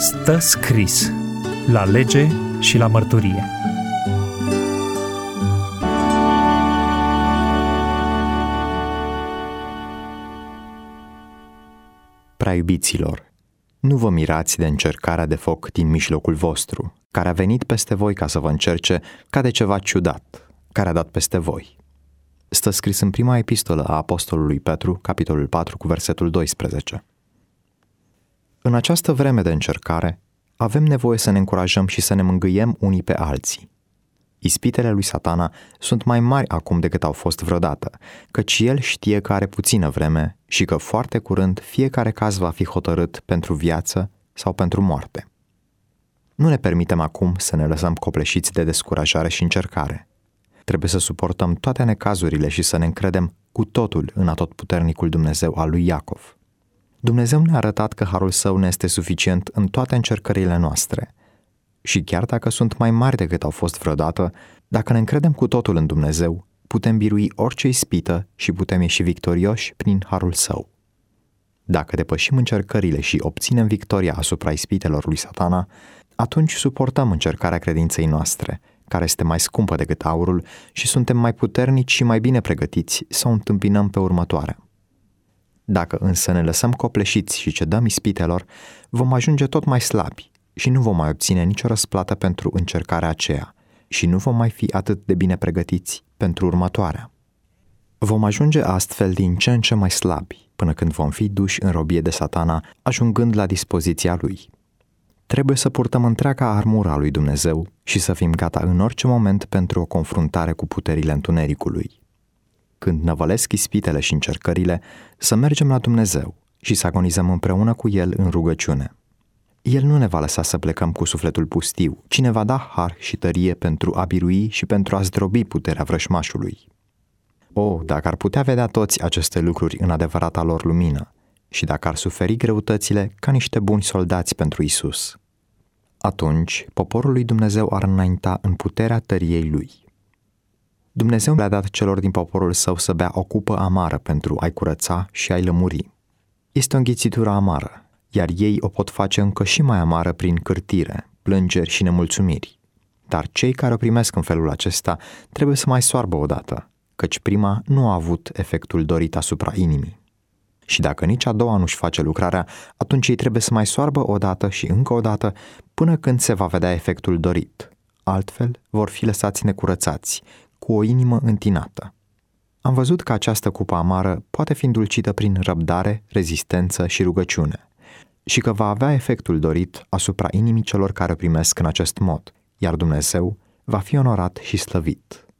Stă scris la lege și la mărturie. Prea iubiților, nu vă mirați de încercarea de foc din mijlocul vostru, care a venit peste voi ca să vă încerce ca de ceva ciudat, care a dat peste voi. Stă scris în prima epistolă a apostolului Petru, capitolul 4, cu versetul 12. În această vreme de încercare, avem nevoie să ne încurajăm și să ne mângâiem unii pe alții. Ispitele lui Satana sunt mai mari acum decât au fost vreodată, căci el știe că are puțină vreme și că foarte curând fiecare caz va fi hotărât pentru viață sau pentru moarte. Nu ne permitem acum să ne lăsăm copleșiți de descurajare și încercare. Trebuie să suportăm toate necazurile și să ne încredem cu totul în atotputernicul Dumnezeu al lui Iacov. Dumnezeu ne-a arătat că harul său ne este suficient în toate încercările noastre. Și chiar dacă sunt mai mari decât au fost vreodată, dacă ne încredem cu totul în Dumnezeu, putem birui orice ispită și putem ieși victorioși prin harul său. Dacă depășim încercările și obținem victoria asupra ispitelor lui Satana, atunci suportăm încercarea credinței noastre, care este mai scumpă decât aurul, și suntem mai puternici și mai bine pregătiți să o întâmpinăm pe următoarea. Dacă însă ne lăsăm copleșiți și cedăm ispitelor, vom ajunge tot mai slabi și nu vom mai obține nicio răsplată pentru încercarea aceea și nu vom mai fi atât de bine pregătiți pentru următoarea. Vom ajunge astfel din ce în ce mai slabi, până când vom fi duși în robie de Satana, ajungând la dispoziția lui. Trebuie să purtăm întreaga armură a lui Dumnezeu și să fim gata în orice moment pentru o confruntare cu puterile întunericului. Când năvălesc ispitele și încercările, să mergem la Dumnezeu și să agonizăm împreună cu El în rugăciune. El nu ne va lăsa să plecăm cu sufletul pustiu, ci ne va da har și tărie pentru a birui și pentru a zdrobi puterea vrășmașului. Dacă ar putea vedea toți aceste lucruri în adevărata lor lumină și dacă ar suferi greutățile ca niște buni soldați pentru Isus. Atunci, poporul lui Dumnezeu ar înainta în puterea tăriei lui. Dumnezeu le-a dat celor din poporul său să bea o cupă amară pentru a-i curăța și a-i lămuri. Este o înghițitură amară, iar ei o pot face încă și mai amară prin cârtire, plângeri și nemulțumiri. Dar cei care o primesc în felul acesta trebuie să mai soarbă odată, căci prima nu a avut efectul dorit asupra inimii. Și dacă nici a doua nu-și face lucrarea, atunci ei trebuie să mai soarbă odată și încă o dată până când se va vedea efectul dorit. Altfel vor fi lăsați necurățați, cu o inimă întinată. Am văzut că această cupă amară poate fi îndulcită prin răbdare, rezistență și rugăciune și că va avea efectul dorit asupra inimii celor care o primesc în acest mod, iar Dumnezeu va fi onorat și slăvit.